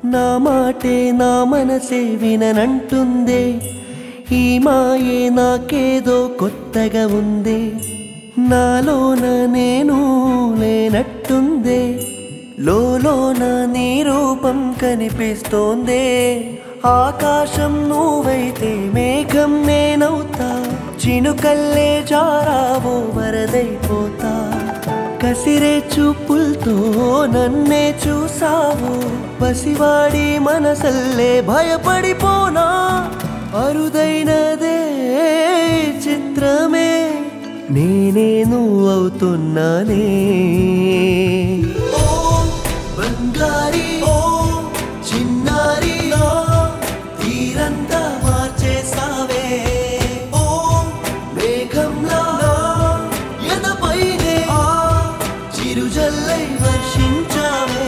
నా మాటే నా మనసే విననంటుందే, ఈ మాయే నాకేదో కొత్తగా ఉందే, నాలోన నేను లేనట్టుందే, లోలోన నీ రూపం కనిపిస్తోందే. ఆకాశం నువ్వైతే మేఘం నేనవుతా, చినుకల్లే జారావో వరదైపోతా. కసిరే చూపులతో నన్నే చూసావు, పసివాడి మనసల్లే భయపడిపోనా. అరుదైనదే చిత్రమే, నేనే నువ్వవుతున్నానే. ఓ బంగారి, ఓ చిన్నారి, తీరంతా మార్చేసావే. ఓ మేఘంలా ఎదపైనే చిరుజల్లై వర్షించావే.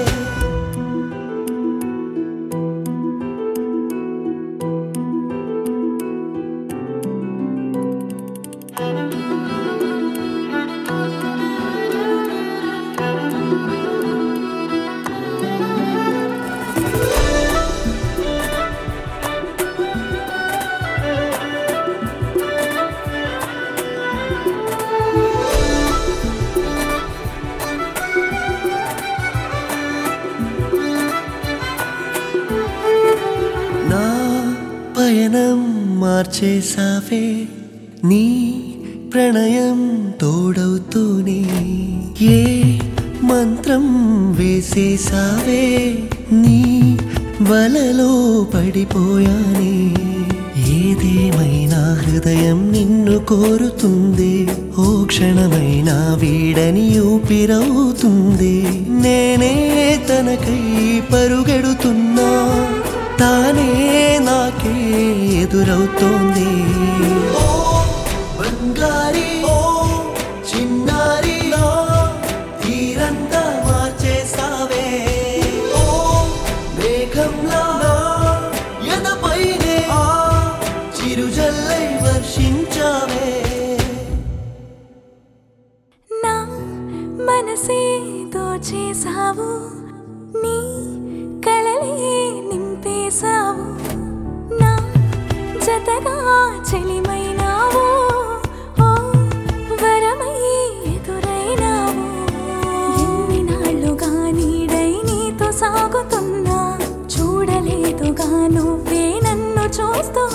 నా పయనం మార్చేసావే, నీ ప్రణయం తోడవుతూనే ఏ మంత్రం వేసేసావే, నీ వలలో పడిపోయానే. ఏదేమైనా హృదయం నిన్ను కోరుతుంది, ఓ క్షణమైనా వీడని ఊపిరవుతుంది. నేనే తనకై పరుగెడుతున్నా, తానే నాకే ఎదురవుతోంది. ఓ బంగారి, ఓ చిన్నారి, తీరంతా మార్చేసావే. ఓ మేఘంలా ఎదపైనే చిరుజల్లై వర్షించావే. నా మనసే దోచేసావు, నీ కలలే నింపేశావు, నా జతగా చెలిమైనావు, ఓ వరమై ఎదురైనావు. ఎన్ని నాళ్ళుగా నీడై నీతో సాగుతున్నా, చూడలేదుగా నువ్వే నన్ను చూస్తూ